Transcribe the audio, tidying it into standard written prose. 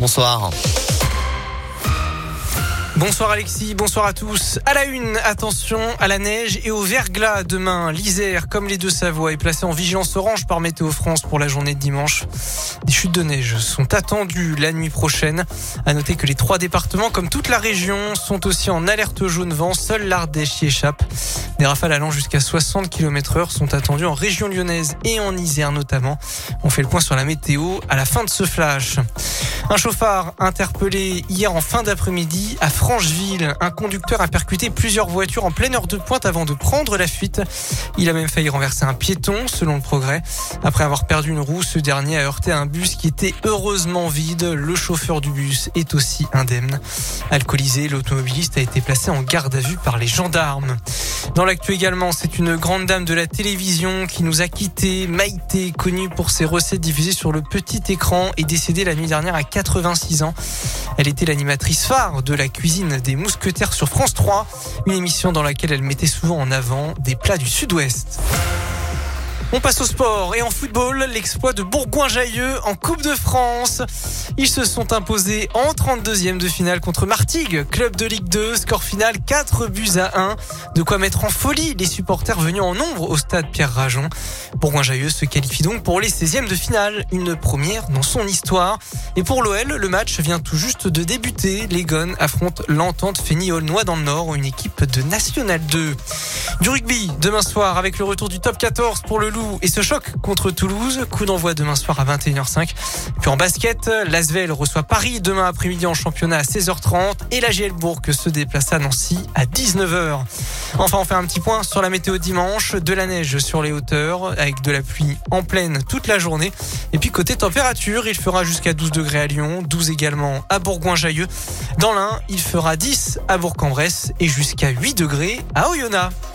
bonsoir. Bonsoir Alexis, bonsoir à tous. À la une, attention à la neige et au verglas demain. L'Isère, comme les Deux-Savoie, est placé en vigilance orange par Météo France pour la journée de dimanche. Des chutes de neige sont attendues la nuit prochaine. À noter que les 3 départements, comme toute la région, sont aussi en alerte jaune vent. Seule l'Ardèche y échappe. Des rafales allant jusqu'à 60 km/h sont attendues en région lyonnaise et en Isère notamment. On fait le point sur la météo à la fin de ce flash. Un chauffard interpellé hier en fin d'après-midi à Francheville. Un conducteur a percuté plusieurs voitures en pleine heure de pointe avant de prendre la fuite. Il a même failli renverser un piéton, selon le Progrès. Après avoir perdu une roue, ce dernier a heurté un bus qui était heureusement vide. Le chauffeur du bus est aussi indemne. Alcoolisé, l'automobiliste a été placé en garde à vue par les gendarmes. Dans l'actu également, c'est une grande dame de la télévision qui nous a quittés. Maïté, connue pour ses recettes diffusées sur le petit écran, est décédée la nuit dernière à 86 ans. Elle était l'animatrice phare de la cuisine des Mousquetaires sur France 3, une émission dans laquelle elle mettait souvent en avant des plats du Sud-Ouest. On passe au sport et en football, l'exploit de Bourgoin-Jallieu en Coupe de France. Ils se sont imposés en 32e de finale contre Martigues, club de Ligue 2, score final 4-1. De quoi mettre en folie les supporters venus en nombre au stade Pierre-Rajon. Bourgoin-Jallieu se qualifie donc pour les 16e de finale, une première dans son histoire. Et pour l'OL, le match vient tout juste de débuter. Les Gones affrontent l'Entente Fény-Aulnois dans le Nord, une équipe de National 2. Du rugby, demain soir, avec le retour du top 14 pour le Loup et ce choc contre Toulouse. Coup d'envoi demain soir à 21h05. Puis en basket, l'Asvel reçoit Paris demain après-midi en championnat à 16h30 et la GL Bourg se déplace à Nancy à 19h. Enfin, on fait un petit point sur la météo dimanche. De la neige sur les hauteurs avec de la pluie en pleine toute la journée. Et puis côté température, il fera jusqu'à 12 degrés à Lyon, 12 également à Bourgoin-Jallieu. Dans l'Ain, il fera 10 à Bourg-en-Bresse et jusqu'à 8 degrés à Oyonnax.